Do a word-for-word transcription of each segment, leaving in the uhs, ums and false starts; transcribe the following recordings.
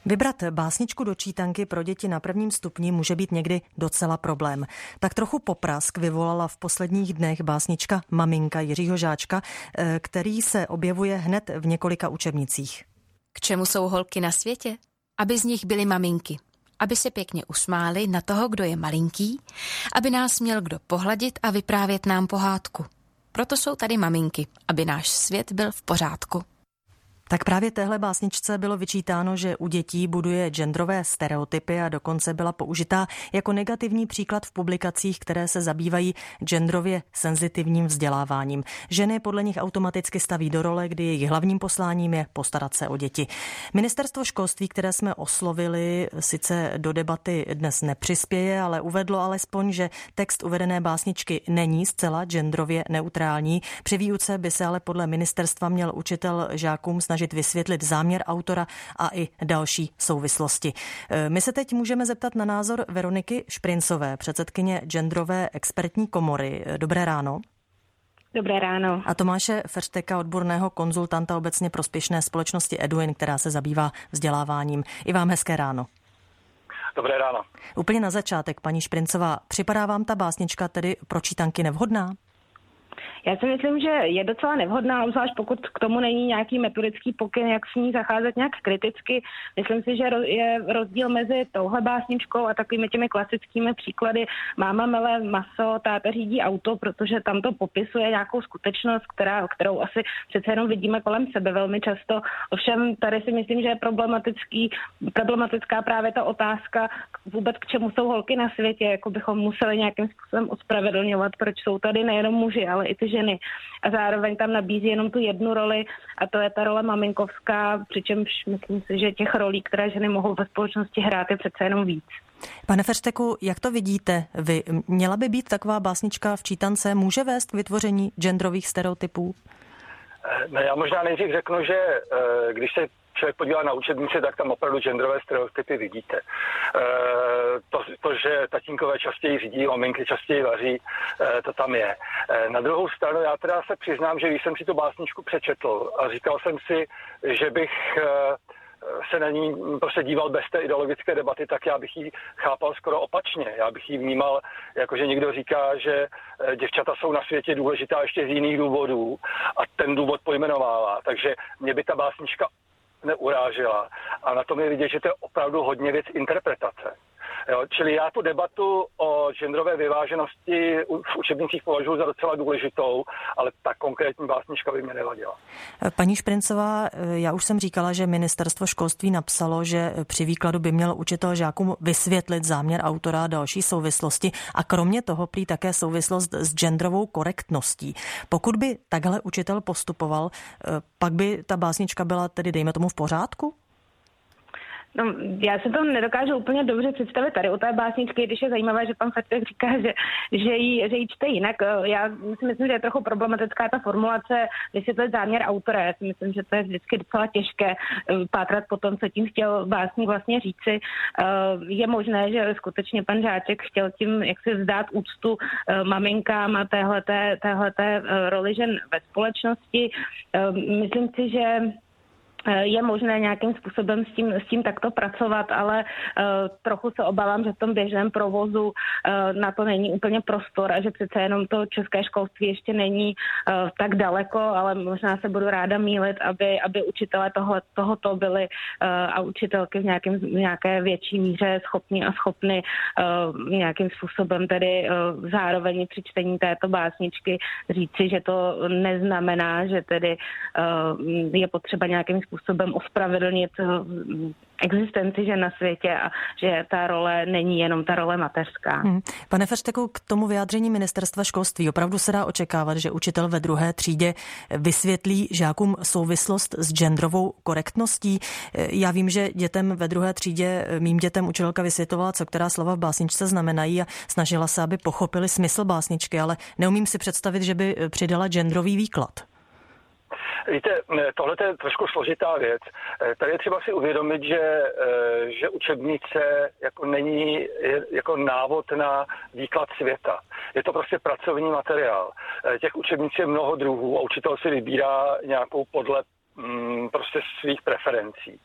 Vybrat básničku do čítanky pro děti na prvním stupni může být někdy docela problém. Tak trochu poprask vyvolala v posledních dnech básnička Maminka Jiřího Žáčka, který se objevuje hned v několika učebnicích. K čemu jsou holky na světě? Aby z nich byly maminky. Aby se pěkně usmály na toho, kdo je malinký, aby nás měl kdo pohladit a vyprávět nám pohádku. Proto jsou tady maminky, aby náš svět byl v pořádku. Tak právě téhle básničce bylo vyčítáno, že u dětí buduje genderové stereotypy a dokonce byla použitá jako negativní příklad v publikacích, které se zabývají genderově senzitivním vzděláváním. Ženy podle nich automaticky staví do role, kdy jejich hlavním posláním je postarat se o děti. Ministerstvo školství, které jsme oslovili, sice do debaty dnes nepřispěje, ale uvedlo alespoň, že text uvedené básničky není zcela genderově neutrální. Při výuce by se ale podle ministerstva měl učitel žákům snažit vysvětlit záměr autora a i další souvislosti. My se teď můžeme zeptat na názor Veroniky Šprincové, předsedkyně genderové expertní komory. Dobré ráno. Dobré ráno. A Tomáše Feřteka, odborného konzultanta obecně prospěšné společnosti Eduin, která se zabývá vzděláváním. I vám hezké ráno. Dobré ráno. Úplně na začátek, paní Šprincová, připadá vám ta básnička tedy pro čítanky nevhodná? Já si myslím, že je docela nevhodná, zvlášť pokud k tomu není nějaký metodický pokyn, jak s ní zacházet nějak kriticky. Myslím si, že je rozdíl mezi touhle básničkou a takovými těmi klasickými příklady máma mele maso, táta řídí auto, protože tam to popisuje nějakou skutečnost, která, kterou asi přece jenom vidíme kolem sebe velmi často. Ovšem tady si myslím, že je problematický, problematická právě ta otázka vůbec, k čemu jsou holky na světě, jako bychom museli nějakým způsobem ospravedlňovat, proč jsou tady nejenom muži, ale i ty ženy. A zároveň tam nabízí jenom tu jednu roli a to je ta role maminkovská, přičemž myslím si, že těch rolí, které ženy mohou ve společnosti hrát, je přece jenom víc. Pane Feřteku, jak to vidíte vy? Měla by být taková básnička v čítance, může vést k vytvoření genderových stereotypů? No, já možná nejdřív řeknu, že když se člověk podívá na učebnice, tak tam opravdu genderové stereotypy vidíte. E, to, to, že tatínkové častěji řídí, maminky častěji vaří, e, to tam je. E, na druhou stranu já teda se přiznám, že když jsem si tu básničku přečetl a říkal jsem si, že bych e, se na ní prostě díval bez té ideologické debaty, tak já bych ji chápal skoro opačně. Já bych ji vnímal, jako že někdo říká, že děvčata jsou na světě důležitá ještě z jiných důvodů a ten důvod pojmenovává. Takže mě by ta básnička neurážela. A na tom je vidět, že to je opravdu hodně věc interpretace. Jo, čili já tu debatu o genderové vyváženosti v učebnicích považuji za docela důležitou, ale ta konkrétní básnička by mě nevadila. Paní Šprincová, já už jsem říkala, že ministerstvo školství napsalo, že při výkladu by měl učitel žákům vysvětlit záměr autora a další souvislosti a kromě toho prý také souvislost s genderovou korektností. Pokud by takhle učitel postupoval, pak by ta básnička byla tedy, dejme tomu, v pořádku? No, já se to nedokážu úplně dobře představit tady u té básničky, když je zajímavé, že pan Feřtek říká, že, že, ji, že ji čte jinak. Já si myslím, že je trochu problematická ta formulace vysvětlit záměr autora. Já si myslím, že to je vždycky docela těžké pátrat po tom, co tím chtěl básník vlastně říci. Je možné, že skutečně pan Žáček chtěl tím, jak si vzdát úctu maminkám a téhleté, téhleté roli žen ve společnosti. Myslím si, že je možné nějakým způsobem s tím, s tím takto pracovat, ale uh, trochu se obávám, že v tom běžném provozu uh, na to není úplně prostor a že přece jenom to české školství ještě není uh, tak daleko, ale možná se budu ráda mýlit, aby, aby učitelé toho, tohoto byli uh, a učitelky v, nějakém, v nějaké větší míře schopní a schopny uh, nějakým způsobem tedy uh, zároveň při čtení této básničky říci, že to neznamená, že tedy uh, je potřeba nějakým způsobem způsobem ospravedlnit existenci žen na světě a že ta role není jenom ta role mateřská. Hmm. Pane Feřteku, k tomu vyjádření ministerstva školství opravdu se dá očekávat, že učitel ve druhé třídě vysvětlí žákům souvislost s genderovou korektností. Já vím, že dětem ve druhé třídě, mým dětem učitelka vysvětlovala, co která slova v básničce znamenají a snažila se, aby pochopili smysl básničky, ale neumím si představit, že by přidala genderový výklad. Víte, tohle je trošku složitá věc. Tady je třeba si uvědomit, že, že učebnice jako není jako návod na výklad světa. Je to prostě pracovní materiál. Těch učebnic je mnoho druhů a učitel si vybírá nějakou podle prostě svých preferencí.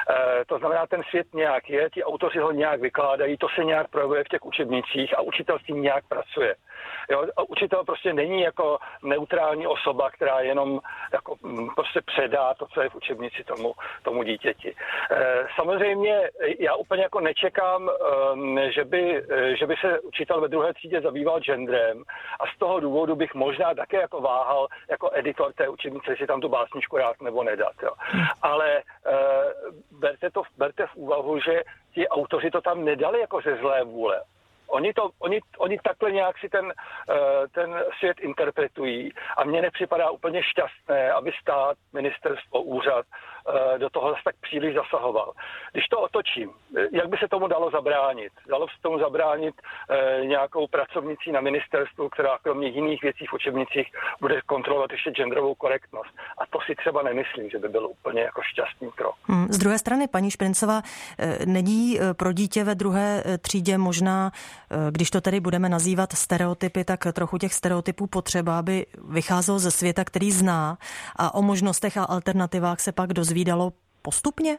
To znamená, ten svět nějak je, ti autoři ho nějak vykládají, to se nějak projevuje v těch učebnicích a učitel s tím nějak pracuje. Jo, a učitel prostě není jako neutrální osoba, která jenom jako prostě předá to, co je v učebnici tomu, tomu dítěti. Samozřejmě já úplně jako nečekám, že by, že by se učitel ve druhé třídě zabýval genderem a z toho důvodu bych možná také jako váhal jako editor té učebnice, jestli tam tu básničku dát nebo nedat. Jo. Ale berte, to, berte v úvahu, že ti autoři to tam nedali jako ze zlé vůle. Oni, to, oni, oni takhle nějak si ten, ten svět interpretují a mně nepřipadá úplně šťastné, aby stát, ministerstvo, úřad do toho zase tak příliš zasahoval. Když to otočím, jak by se tomu dalo zabránit? Dalo se tomu zabránit nějakou pracovnicí na ministerstvu, která kromě jiných věcí v učebnicích bude kontrolovat ještě genderovou korektnost. A to si třeba nemyslím, že by byl úplně jako šťastný krok. Hmm, z druhé strany, paní Šprincová, není pro dítě ve druhé třídě možná, když to tedy budeme nazývat stereotypy, tak trochu těch stereotypů potřeba, aby vycházelo ze světa, který zná a o možnostech a alternativách se pak dozvídalo postupně?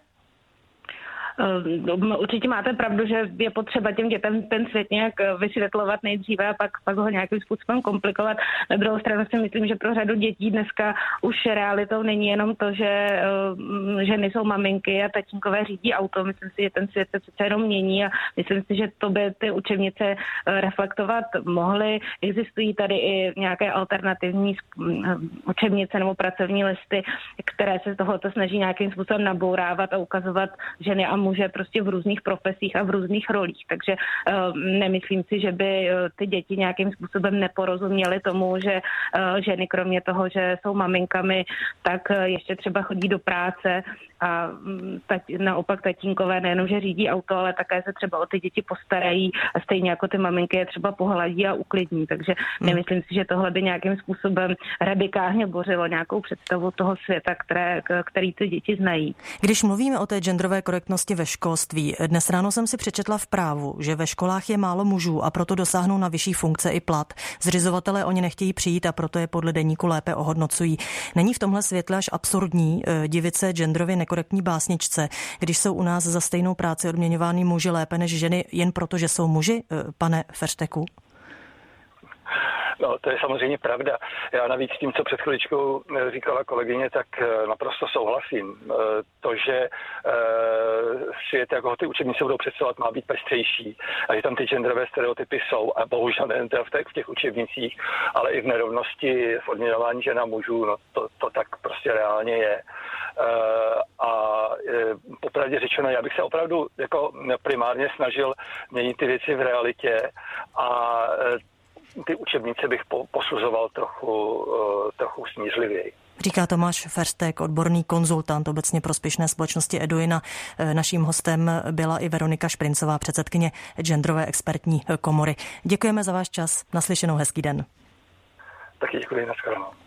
Určitě máte pravdu, že je potřeba těm dětem ten svět nějak vysvětlovat nejdříve a pak, pak ho nějakým způsobem komplikovat. Na druhou stranu si myslím, že pro řadu dětí dneska už realitou není jenom to, že ženy jsou maminky a tatínkové řídí auto. Myslím si, že ten svět se přece jenom mění a myslím si, že to by ty učebnice reflektovat mohly. Existují tady i nějaké alternativní učebnice nebo pracovní listy, které se z tohoto snaží nějakým způsobem nabourávat a ukazovat ženy a muže prostě v různých profesích a v různých rolích. Takže uh, nemyslím si, že by uh, ty děti nějakým způsobem neporozuměly tomu, že uh, ženy kromě toho, že jsou maminkami, tak uh, ještě třeba chodí do práce a um, tati, naopak tatínkové nejenom, že řídí auto, ale také se třeba o ty děti postarají a stejně jako ty maminky je třeba pohladí a uklidní. Takže hmm. nemyslím si, že tohle by nějakým způsobem radikálně bořilo nějakou představu toho světa, které, který ty děti znají. Když mluvíme o té genderové korektnosti ve školství, dnes ráno jsem si přečetla v Právu, že ve školách je málo mužů a proto dosáhnou na vyšší funkce i plat. Zřizovatelé o ně nechtějí přijít a proto je podle deníku lépe ohodnocují. Není v tomhle světle až absurdní divit se genderově nekorektní básničce, když jsou u nás za stejnou práci odměňovány muži lépe než ženy jen proto, že jsou muži, pane Fersteku? No, to je samozřejmě pravda. Já navíc tím, co před chviličkou říkala kolegyně, tak naprosto souhlasím. To, že svět, jak ho ty učebnice budou představovat, má být pestřejší a že tam ty genderové stereotypy jsou a bohužel nejen v těch učebnicích, ale i v nerovnosti v odměňování žen a mužů, no to, to tak prostě reálně je. A popravdě řečeno, já bych se opravdu jako primárně snažil měnit ty věci v realitě a ty učebnice bych posuzoval trochu, trochu snížlivěji. Říká Tomáš Ferstek, odborný konzultant obecně prospěšné společnosti Eduina. Naším hostem byla i Veronika Šprincová, předsedkyně genderové expertní komory. Děkujeme za váš čas. Naslyšenou, hezký den. Taky děkuji, nashledanou.